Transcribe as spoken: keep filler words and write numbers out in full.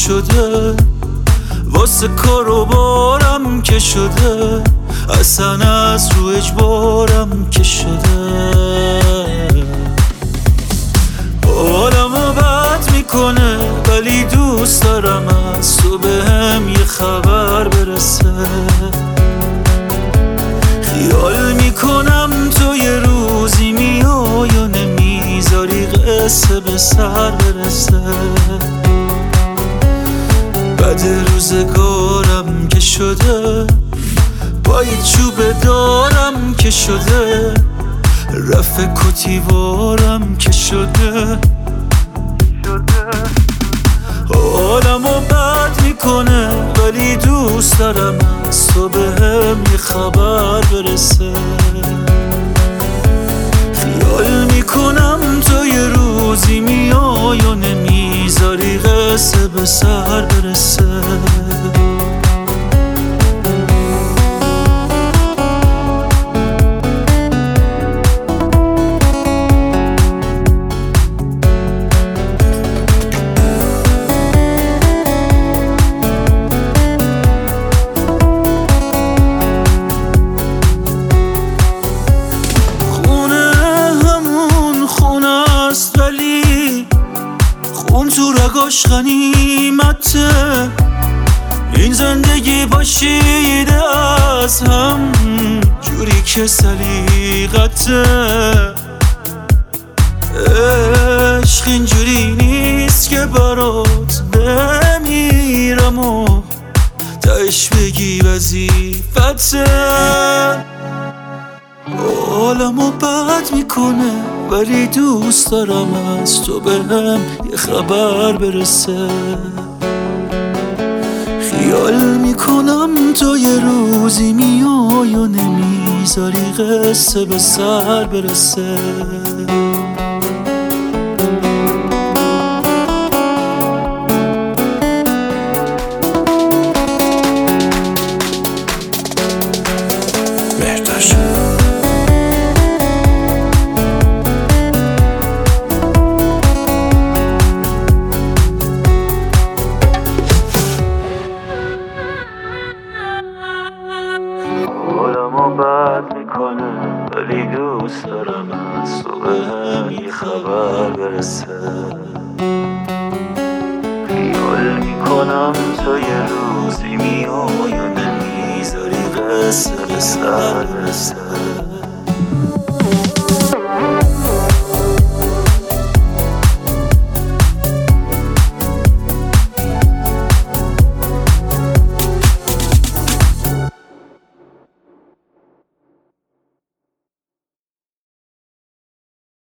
شده، واسه کار و بارم که شده، اصلا از رو اجبارم که شده. حالمو بد میکنه ولی دوست دارم از تو بهم یه خبر برسه. خیال میکنم تو یه روزی میای و نمیذاری قصه به سر برسه. بعد روزگارم که شده، با یه چوب دارم که شده، رفع کتیوارم که شده. حالمو بد میکنه ولی دوست دارم از تو بهم یه خبر برسه. خیال میکنم تو یه روزی میای و نمیذاری قصه به سر برسه. خون تو رگاش غنیمته، این زندگی باشیده از هم جوری که سلیقته. عشق اینجوری نیست که برات بمیرم و تهش بگی وظیفته. حالمو بد میکنه ولی دوست دارم از تو بهم یه خبر برسه. خیال میکنم تو یه روزی میای و نمیذاری قصه به سر برسه. حالمو بد میکنه ولی دوست دارم از تو بهم یه خبر برسه. خیال میکنم تو یه روزی میای و نمیذاری قصه به سر برسه.